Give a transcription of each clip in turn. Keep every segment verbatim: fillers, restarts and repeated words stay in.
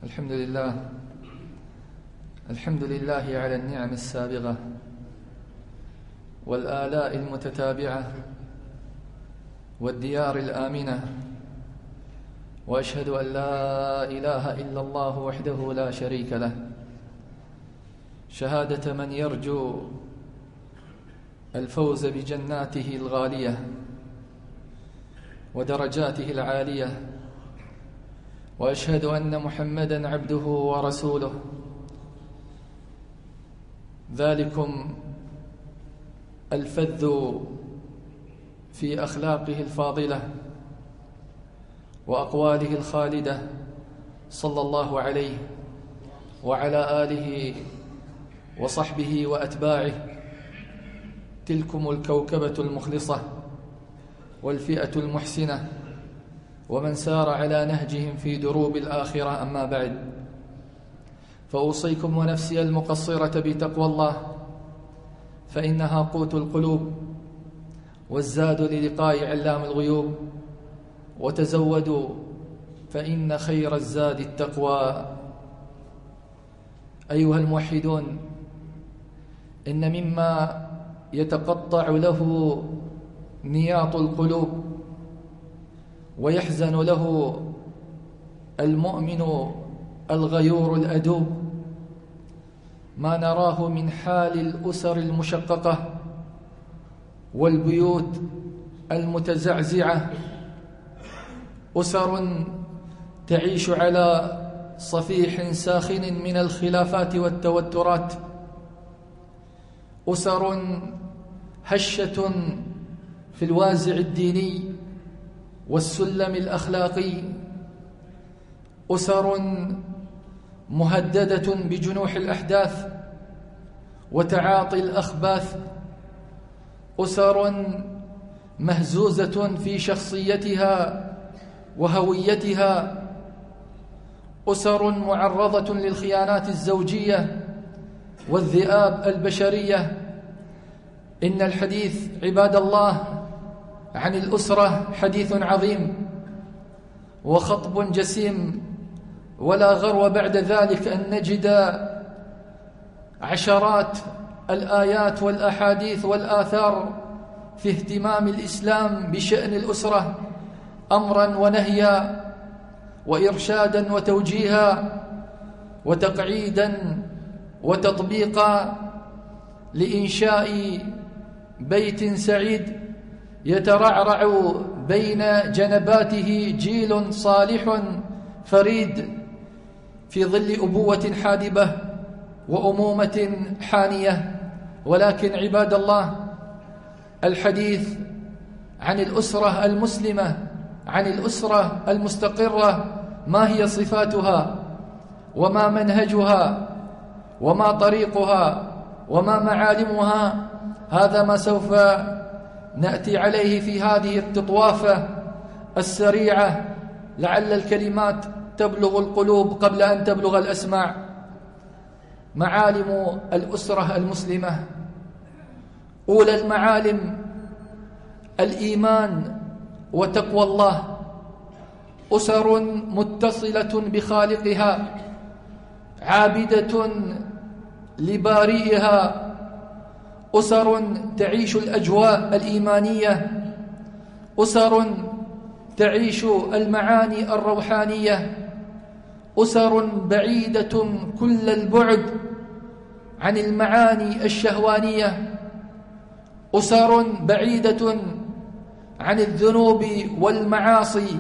الحمد لله الحمد لله على النعم السابغة والآلاء المتتابعة والديار الآمنة، وأشهد أن لا إله إلا الله وحده لا شريك له، شهادة من يرجو الفوز بجناته الغالية ودرجاته العالية. وأشهد أن محمدًا عبده ورسوله، ذلكم الفذ في أخلاقه الفاضلة وأقواله الخالدة، صلى الله عليه وعلى آله وصحبه وأتباعه، تلكم الكوكبة المخلصة والفئة المحسنة، ومن سار على نهجهم في دروب الآخرة. أما بعد، فأوصيكم ونفسي المقصرة بتقوى الله، فإنها قوت القلوب والزاد للقاء علام الغيوب. وتزودوا فإن خير الزاد التقوى. أيها الموحدون، إن مما يتقطع له نياط القلوب ويحزن له المؤمن الغيور الأدوب ما نراه من حال الأسر المشققة والبيوت المتزعزعة، أسر تعيش على صفيح ساخن من الخلافات والتوترات، أسر هشة في الوازع الديني والسلم الأخلاقي، أسر مهددة بجنوح الأحداث وتعاطي الأخباث، أسر مهزوزة في شخصيتها وهويتها، أسر معرضة للخيانات الزوجية والذئاب البشرية. إن الحديث عباد الله عن الأسرة حديث عظيم وخطب جسيم، ولا غرو بعد ذلك أن نجد عشرات الآيات والأحاديث والآثار في اهتمام الإسلام بشأن الأسرة، أمرا ونهيا وإرشادا وتوجيها وتقعيدا وتطبيقا لإنشاء بيت سعيد يترعرع بين جنباته جيل صالح فريد في ظل أبوة حادبة وأمومة حانية. ولكن عباد الله، الحديث عن الأسرة المسلمة، عن الأسرة المستقرة، ما هي صفاتها وما منهجها وما طريقها وما معالمها، هذا ما سوف نأتي عليه في هذه التطوافة السريعة، لعل الكلمات تبلغ القلوب قبل أن تبلغ الأسماع. معالم الأسرة المسلمة: أولى المعالم الإيمان وتقوى الله، أسر متصلة بخالقها عابدة لبارئها، أسر تعيش الأجواء الإيمانية، أسر تعيش المعاني الروحانية، أسر بعيدة كل البعد عن المعاني الشهوانية، أسر بعيدة عن الذنوب والمعاصي.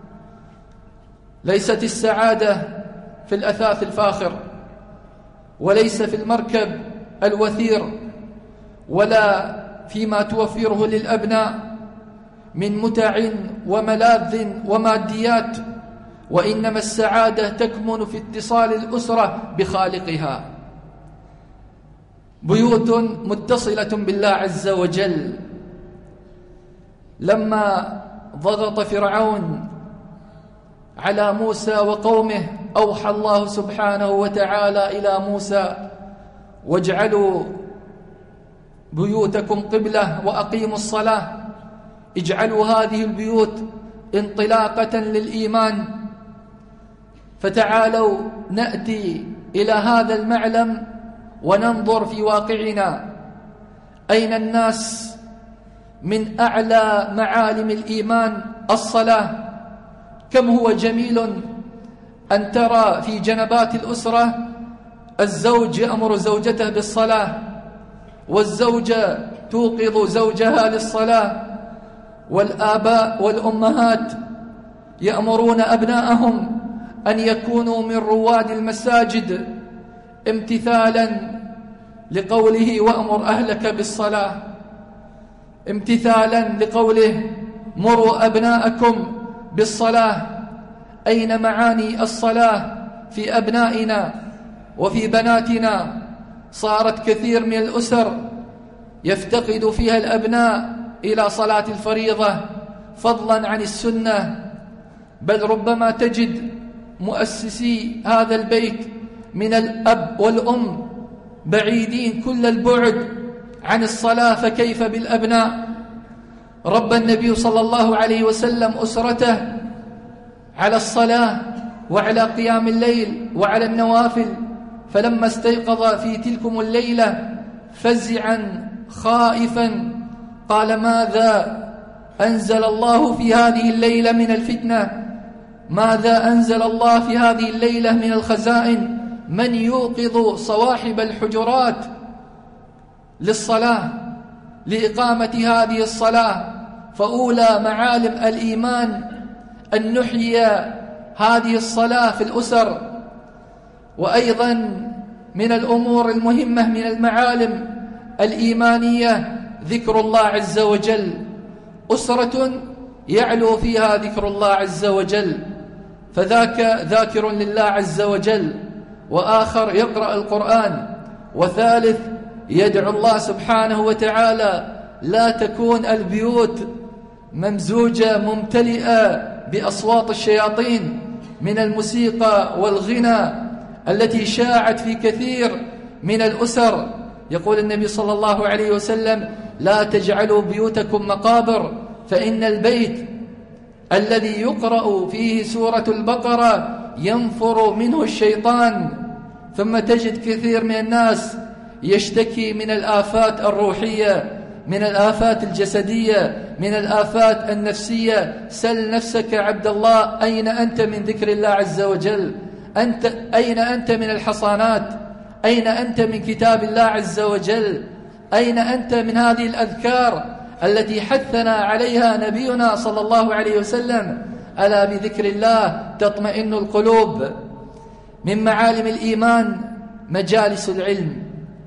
ليست السعادة في الأثاث الفاخر، وليس في المركب الوثير، ولا فيما توفره للأبناء من متع وملاذ وماديات، وإنما السعادة تكمن في اتصال الأسرة بخالقها. بيوت متصلة بالله عز وجل. لما ضغط فرعون على موسى وقومه، أوحى الله سبحانه وتعالى إلى موسى: واجعلوا بيوتكم قبلة وأقيموا الصلاة. اجعلوا هذه البيوت انطلاقة للإيمان، فتعالوا نأتي إلى هذا المعلم وننظر في واقعنا. أين الناس من أعلى معالم الإيمان الصلاة؟ كم هو جميل أن ترى في جنبات الأسرة الزوج يأمر زوجته بالصلاة، والزوجة توقظ زوجها للصلاة، والآباء والأمهات يأمرون أبناءهم أن يكونوا من رواد المساجد امتثالا لقوله وأمر أهلك بالصلاة، امتثالا لقوله مروا أبناءكم بالصلاة. أين معاني الصلاة في أبنائنا وفي بناتنا؟ صارت كثير من الأسر يفتقد فيها الأبناء إلى صلاة الفريضة فضلا عن السنة، بل ربما تجد مؤسسي هذا البيت من الأب والأم بعيدين كل البعد عن الصلاة، فكيف بالأبناء؟ ربى النبي صلى الله عليه وسلم أسرته على الصلاة وعلى قيام الليل وعلى النوافل، فلما استيقظ في تلكم الليلة فزعا خائفا قال ماذا أنزل الله في هذه الليلة من الفتنة؟ ماذا أنزل الله في هذه الليلة من الخزائن؟ من يوقظ صواحب الحجرات للصلاة لإقامة هذه الصلاة؟ فأولى معالم الإيمان أن نحيي هذه الصلاة في الأسر. وأيضا من الأمور المهمة من المعالم الإيمانية ذكر الله عز وجل. أسرة يعلو فيها ذكر الله عز وجل فذاك ذاكر لله عز وجل، وآخر يقرأ القرآن، وثالث يدعو الله سبحانه وتعالى. لا تكون البيوت ممزوجة ممتلئة بأصوات الشياطين من الموسيقى والغنى التي شاعت في كثير من الأسر. يقول النبي صلى الله عليه وسلم لا تجعلوا بيوتكم مقابر، فإن البيت الذي يقرأ فيه سورة البقرة ينفر منه الشيطان. ثم تجد كثير من الناس يشتكي من الآفات الروحية، من الآفات الجسدية، من الآفات النفسية. سل نفسك عبد الله أين أنت من ذكر الله عز وجل؟ أنت أين أنت من الحصانات؟ أين أنت من كتاب الله عز وجل؟ أين أنت من هذه الأذكار التي حثنا عليها نبينا صلى الله عليه وسلم؟ ألا بذكر الله تطمئن القلوب. من معالم الإيمان مجالس العلم.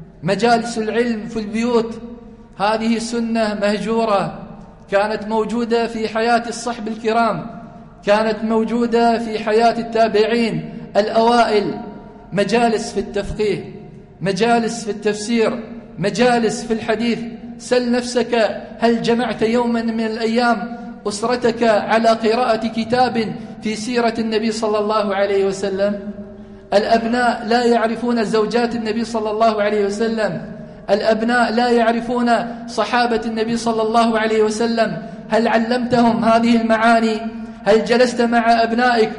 مجالس العلم في البيوت هذه سنة مهجورة، كانت موجودة في حياة الصحب الكرام، كانت موجودة في حياة التابعين الأوائل. مجالس في التفقيه، مجالس في التفسير، مجالس في الحديث. سل نفسك هل جمعت يوما من الأيام أسرتك على قراءة كتاب في سيرة النبي صلى الله عليه وسلم؟ الأبناء لا يعرفون زوجات النبي صلى الله عليه وسلم، الأبناء لا يعرفون صحابة النبي صلى الله عليه وسلم. هل علمتهم هذه المعاني؟ هل جلست مع أبنائك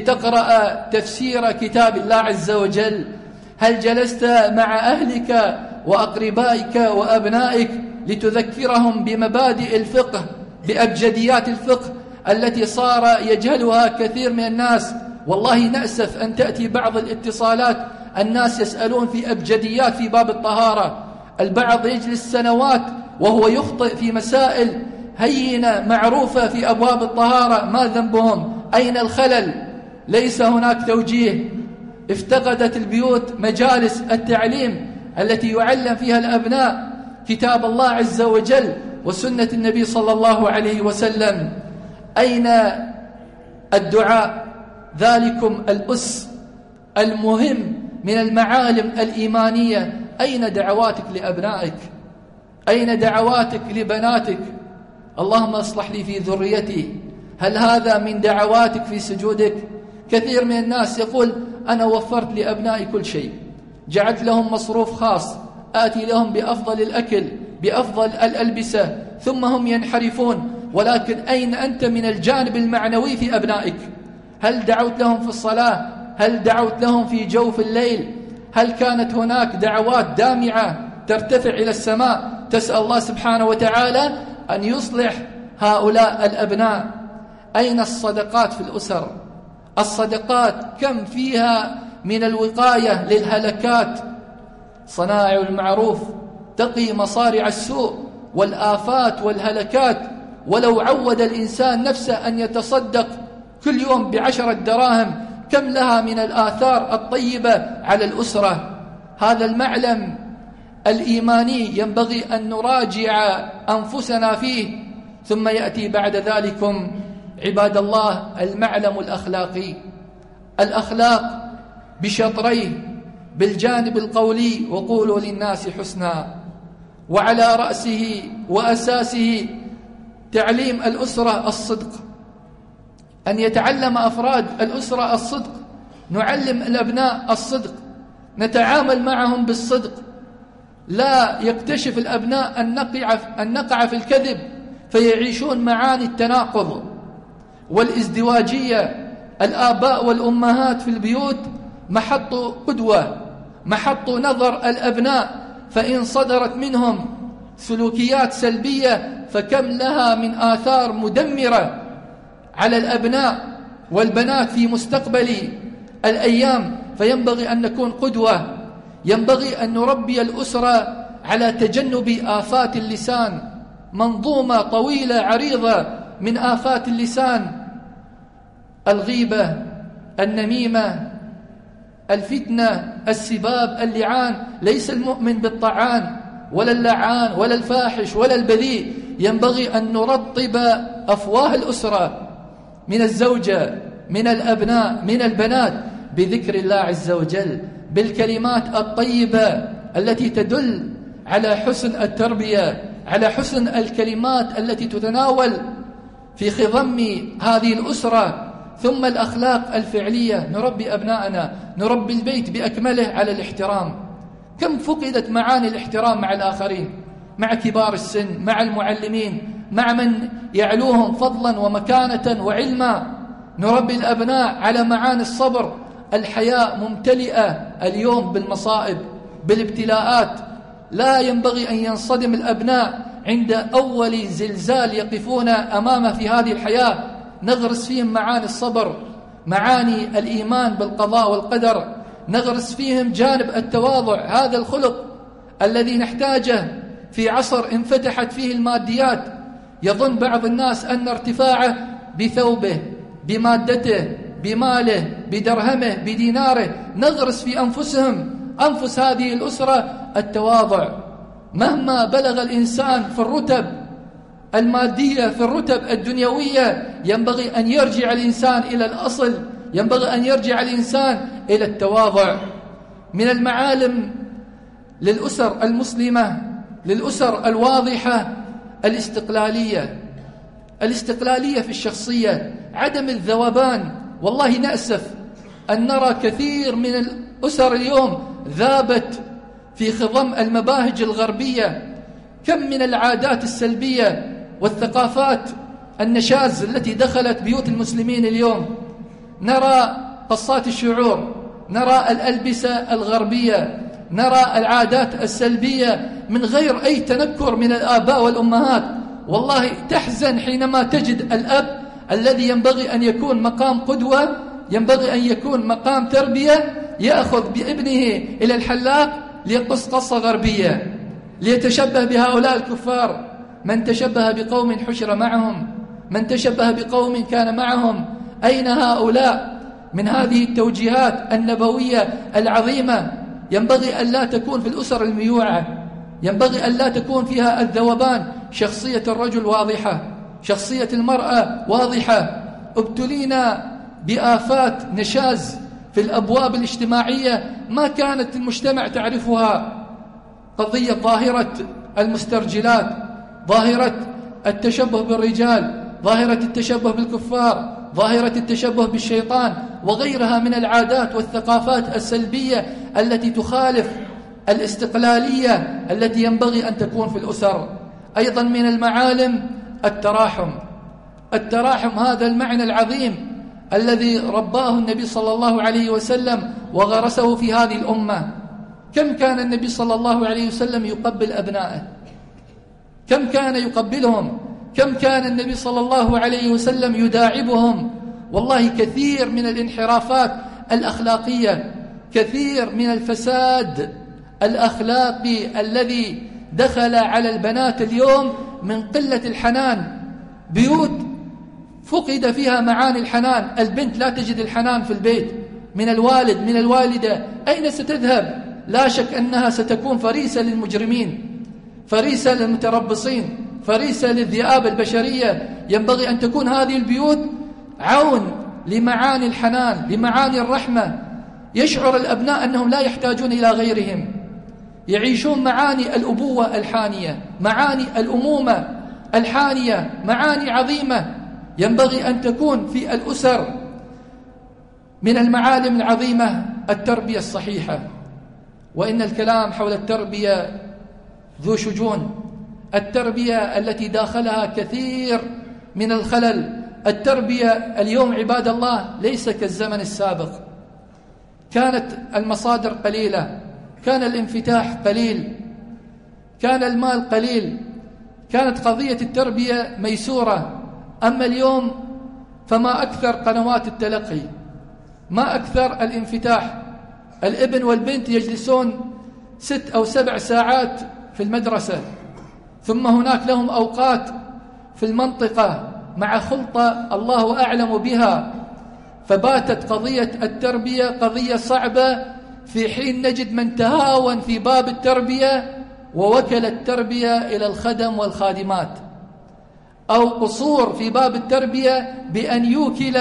لتقرأ تفسير كتاب الله عز وجل؟ هل جلست مع أهلك وأقربائك وأبنائك لتذكرهم بمبادئ الفقه، بأبجديات الفقه التي صار يجهلها كثير من الناس؟ والله نأسف أن تأتي بعض الاتصالات الناس يسألون في أبجديات في باب الطهارة. البعض يجلس سنوات وهو يخطئ في مسائل هينة معروفة في أبواب الطهارة. ما ذنبهم؟ أين الخلل؟ ليس هناك توجيه. افتقدت البيوت مجالس التعليم التي يعلم فيها الأبناء كتاب الله عز وجل وسنة النبي صلى الله عليه وسلم. أين الدعاء؟ ذلكم الأس المهم من المعالم الإيمانية. أين دعواتك لأبنائك؟ أين دعواتك لبناتك؟ اللهم اصلح لي في ذريتي. هل هذا من دعواتك في سجودك؟ كثير من الناس يقول أنا وفرت لأبنائي كل شيء، جعلت لهم مصروف خاص، آتي لهم بأفضل الأكل، بأفضل الألبسة، ثم هم ينحرفون. ولكن أين أنت من الجانب المعنوي في أبنائك؟ هل دعوت لهم في الصلاة؟ هل دعوت لهم في جوف الليل؟ هل كانت هناك دعوات دامعة ترتفع إلى السماء تسأل الله سبحانه وتعالى أن يصلح هؤلاء الأبناء؟ أين الصدقات في الأسر؟ الصدقات كم فيها من الوقاية للهلكات؟ صنائع المعروف تقي مصارع السوء والآفات والهلكات. ولو عود الإنسان نفسه أن يتصدق كل يوم بعشرة دراهم كم لها من الآثار الطيبة على الأسرة. هذا المعلم الإيماني ينبغي أن نراجع أنفسنا فيه. ثم يأتي بعد ذلكم عباد الله المعلم الأخلاقي. الأخلاق بشطريه، بالجانب القولي وقولوا للناس حسنا، وعلى رأسه وأساسه تعليم الأسرة الصدق، أن يتعلم أفراد الأسرة الصدق، نعلم الأبناء الصدق، نتعامل معهم بالصدق، لا يكتشف الأبناء أن نقع, أن نقع في الكذب فيعيشون معاني التناقض والازدواجية. الآباء والأمهات في البيوت محط قدوة، محط نظر الأبناء، فإن صدرت منهم سلوكيات سلبية فكم لها من آثار مدمرة على الأبناء والبنات في مستقبل الأيام. فينبغي أن نكون قدوة، ينبغي أن نربي الأسرة على تجنب آفات اللسان. منظومة طويلة عريضة من آفات اللسان: الغيبة، النميمة، الفتنة، السباب، اللعان. ليس المؤمن بالطعان ولا اللعان ولا الفاحش ولا البذيء. ينبغي أن نرطب أفواه الأسرة من الزوجة، من الأبناء، من البنات بذكر الله عز وجل، بالكلمات الطيبة التي تدل على حسن التربية، على حسن الكلمات التي تتناول في خضم هذه الأسرة. ثم الأخلاق الفعلية، نربي أبناءنا، نربي البيت بأكمله على الاحترام. كم فقدت معاني الاحترام مع الآخرين، مع كبار السن، مع المعلمين، مع من يعلوهم فضلا ومكانة وعلما. نربي الأبناء على معاني الصبر. الحياة ممتلئة اليوم بالمصائب، بالابتلاءات. لا ينبغي أن ينصدم الأبناء عند أول زلزال يقفون أمامه في هذه الحياة. نغرس فيهم معاني الصبر، معاني الإيمان بالقضاء والقدر، نغرس فيهم جانب التواضع، هذا الخلق الذي نحتاجه في عصر انفتحت فيه الماديات. يظن بعض الناس أن ارتفاعه بثوبه، بمادته، بماله، بدرهمه، بديناره. نغرس في أنفسهم، أنفس هذه الأسرة، التواضع. مهما بلغ الإنسان في الرتب المادية، في الرتب الدنيوية، ينبغي أن يرجع الإنسان إلى الأصل، ينبغي أن يرجع الإنسان إلى التواضع. من المعالم للأسر المسلمة، للأسر الواضحة، الاستقلالية. الاستقلالية في الشخصية، عدم الذوبان. والله نأسف أن نرى كثير من الأسر اليوم ذابت في خضم المباهج الغربية. كم من العادات السلبية والثقافات النشاز التي دخلت بيوت المسلمين اليوم. نرى قصات الشعور، نرى الألبسة الغربية، نرى العادات السلبية من غير أي تنكر من الآباء والأمهات. والله تحزن حينما تجد الأب الذي ينبغي أن يكون مقام قدوة، ينبغي أن يكون مقام تربية، يأخذ بابنه إلى الحلاق ليقص قصة غربية ليتشبه بهؤلاء الكفار. من تشبه بقوم حشر معهم، من تشبه بقوم كان معهم. أين هؤلاء من هذه التوجيهات النبوية العظيمة؟ ينبغي أن لا تكون في الأسر الميوعة، ينبغي أن لا تكون فيها الذوبان. شخصية الرجل واضحة، شخصية المرأة واضحة. ابتلينا بآفات نشاز في الأبواب الاجتماعية ما كانت المجتمع تعرفها. قضية ظاهرة المسترجلات، ظاهرة التشبه بالرجال، ظاهرة التشبه بالكفار، ظاهرة التشبه بالشيطان، وغيرها من العادات والثقافات السلبية التي تخالف الاستقلالية التي ينبغي أن تكون في الأسر. أيضا من المعالم التراحم. التراحم هذا المعنى العظيم الذي رباه النبي صلى الله عليه وسلم وغرسه في هذه الأمة. كم كان النبي صلى الله عليه وسلم يقبل أبنائه؟ كم كان يقبلهم؟ كم كان النبي صلى الله عليه وسلم يداعبهم؟ والله كثير من الانحرافات الأخلاقية، كثير من الفساد الأخلاقي الذي دخل على البنات اليوم من قلة الحنان. بيوت فقد فيها معاني الحنان، البنت لا تجد الحنان في البيت من الوالد من الوالدة. أين ستذهب؟ لا شك أنها ستكون فريسة للمجرمين، فريسة للمتربصين، فريسة للذئاب البشرية. ينبغي أن تكون هذه البيوت عون لمعاني الحنان، لمعاني الرحمة. يشعر الأبناء أنهم لا يحتاجون إلى غيرهم، يعيشون معاني الأبوة الحانية، معاني الأمومة الحانية، معاني عظيمة. ينبغي أن تكون في الأسر من المعالم العظيمة التربية الصحيحة. وإن الكلام حول التربية ذو شجون، التربية التي داخلها كثير من الخلل. التربية اليوم عباد الله ليس كالزمن السابق، كانت المصادر قليلة، كان الانفتاح قليل، كان المال قليل، كانت قضية التربية ميسورة. أما اليوم فما أكثر قنوات التلقي، ما أكثر الانفتاح. الابن والبنت يجلسون ست أو سبع ساعات في المدرسة، ثم هناك لهم أوقات في المنطقة مع خلطة الله أعلم بها. فباتت قضية التربية قضية صعبة، في حين نجد من تهاون في باب التربية ووكل التربية إلى الخدم والخادمات، أو قصور في باب التربية بأن يوكل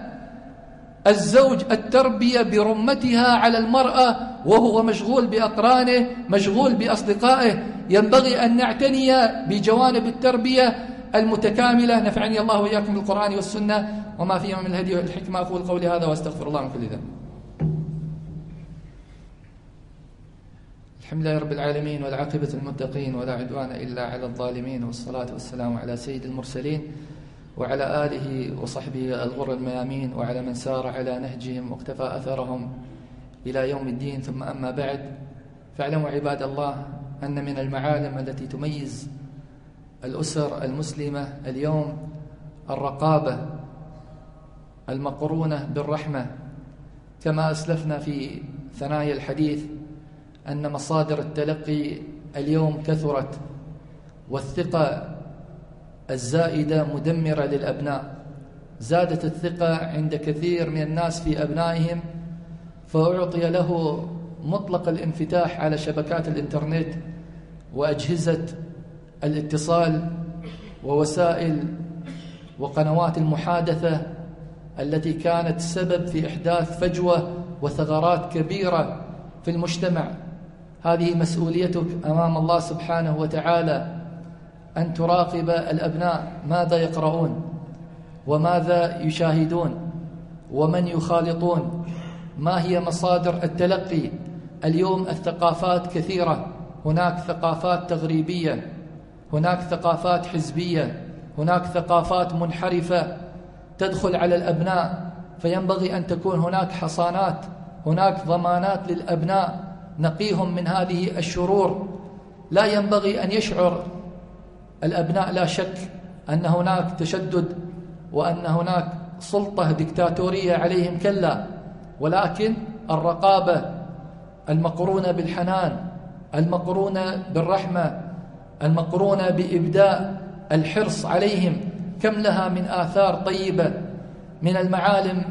الزوج التربية برمتها على المرأة وهو مشغول بأقرانه، مشغول بأصدقائه. ينبغي أن نعتني بجوانب التربية المتكاملة. نفعني الله وإياكم بالقرآن والسنة وما فيهما من الهدي والحكمة. أقول قولي هذا وأستغفر الله من كل ذنب. الحمد لله رب العالمين، والعاقبة للمتقين، ولا عدوان إلا على الظالمين، والصلاة والسلام على سيد المرسلين وعلى آله وصحبه الغر الميامين، وعلى من سار على نهجهم واقتفى أثرهم إلى يوم الدين. ثم أما بعد، فاعلموا عباد الله أن من المعالم التي تميز الأسر المسلمة اليوم الرقابة المقرونة بالرحمة. كما أسلفنا في ثنايا الحديث أن مصادر التلقي اليوم كثرت، والثقة الزائدة مدمرة للأبناء. زادت الثقة عند كثير من الناس في أبنائهم، فأعطي له مطلق الانفتاح على شبكات الإنترنت وأجهزة الاتصال ووسائل وقنوات المحادثة التي كانت سبب في إحداث فجوة وثغرات كبيرة في المجتمع. هذه مسؤوليتك أمام الله سبحانه وتعالى، أن تراقب الأبناء ماذا يقرؤون وماذا يشاهدون ومن يخالطون، ما هي مصادر التلقي. اليوم الثقافات كثيرة، هناك ثقافات تغريبية، هناك ثقافات حزبية، هناك ثقافات منحرفة تدخل على الأبناء. فينبغي أن تكون هناك حصانات، هناك ضمانات للأبناء نقيهم من هذه الشرور. لا ينبغي أن يشعر الأبناء لا شك أن هناك تشدد وأن هناك سلطة ديكتاتورية عليهم، كلا، ولكن الرقابة المقرونة بالحنان، المقرونة بالرحمة، المقرونة بإبداء الحرص عليهم، كم لها من آثار طيبة. من المعالم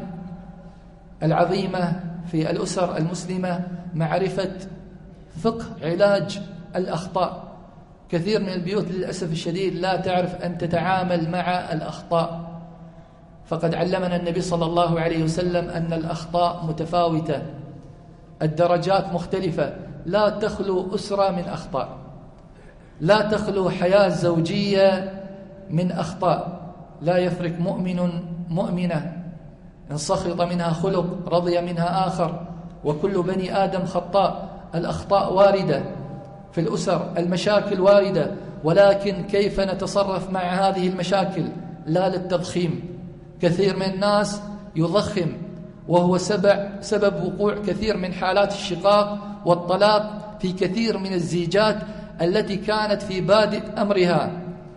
العظيمة في الأسر المسلمة معرفة فقه علاج الأخطاء. كثير من البيوت للأسف الشديد لا تعرف أن تتعامل مع الأخطاء. فقد علمنا النبي صلى الله عليه وسلم أن الأخطاء متفاوتة، الدرجات مختلفة. لا تخلو أسرة من أخطاء، لا تخلو حياة زوجية من أخطاء. لا يفرق مؤمن مؤمنة، إن سخط منها خلق رضي منها آخر، وكل بني آدم خطاء. الأخطاء واردة في الأسر، المشاكل واردة، ولكن كيف نتصرف مع هذه المشاكل؟ لا للتضخيم. كثير من الناس يضخم، وهو سبب, سبب وقوع كثير من حالات الشقاق والطلاق في كثير من الزيجات التي كانت في بادئ أمرها.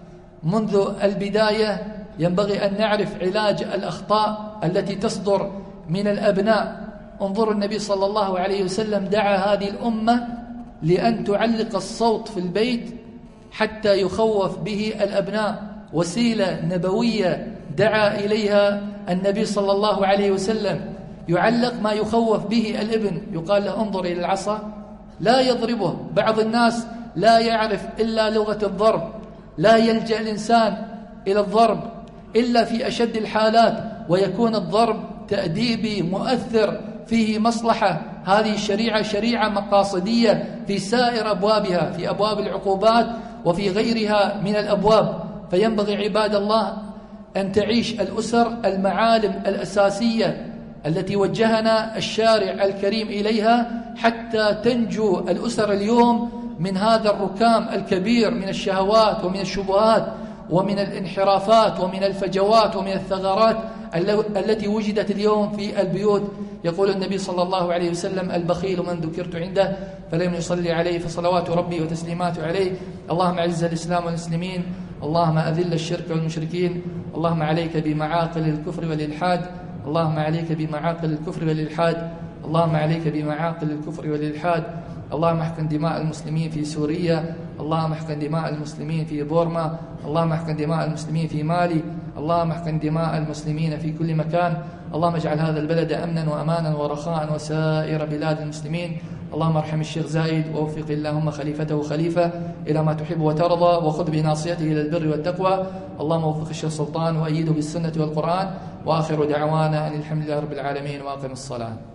منذ البداية ينبغي أن نعرف علاج الأخطاء التي تصدر من الأبناء. انظروا النبي صلى الله عليه وسلم دعا هذه الأمة لأن تعلق الصوت في البيت حتى يخوف به الأبناء، وسيلة نبوية دعا إليها النبي صلى الله عليه وسلم، يعلق ما يخوف به الابن، يقال له انظر إلى العصا لا يضربه. بعض الناس لا يعرف إلا لغة الضرب، لا يلجأ الإنسان إلى الضرب إلا في أشد الحالات، ويكون الضرب تأديبي مؤثر فيه مصلحة. هذه الشريعة شريعة مقاصدية في سائر أبوابها، في أبواب العقوبات وفي غيرها من الأبواب. فينبغي عباد الله أن تعيش الأسر المعالم الأساسية التي وجهنا الشارع الكريم إليها حتى تنجو الأسر اليوم من هذا الركام الكبير من الشهوات ومن الشبهات ومن الانحرافات ومن الفجوات ومن الثغرات التي وجدت اليوم في البيوت. يقول النبي صلى الله عليه وسلم: البخيل من ذكرت عنده فلم يصلي عليه فصلوات ربي وتسليماته عليه. اللهم أعز الإسلام والمسلمين، اللهم أذل الشرك والمشركين، اللهم عليك بمعاقل الكفر والإلحاد، اللهم عليك بمعاقل الكفر والإلحاد، اللهم عليك بمعاقل الكفر والإلحاد. اللهم احقن دماء المسلمين في سوريا، اللهم احقن دماء المسلمين في بورما، اللهم احقن دماء المسلمين في مالي، اللهم احقن دماء المسلمين في كل مكان. اللهم اجعل هذا البلد أمنا وأمانا ورخاء وسائر بلاد المسلمين. اللهم ارحم الشيخ زايد ووفق اللهم خليفته خليفة إلى ما تحب وترضى، وخذ بناصيته إلى البر والتقوى. اللهم وفق الشيخ سلطان وأيده بالسنة والقرآن. وآخر دعوانا أن الحمد لله رب العالمين، وأقم الصلاة.